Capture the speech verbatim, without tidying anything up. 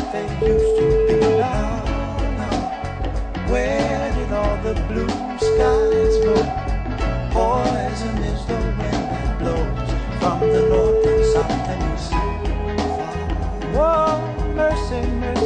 they used to be. Now, now, where did all the blue skies go? Poison is the wind that blows from the north and south and east. Oh, mercy, mercy.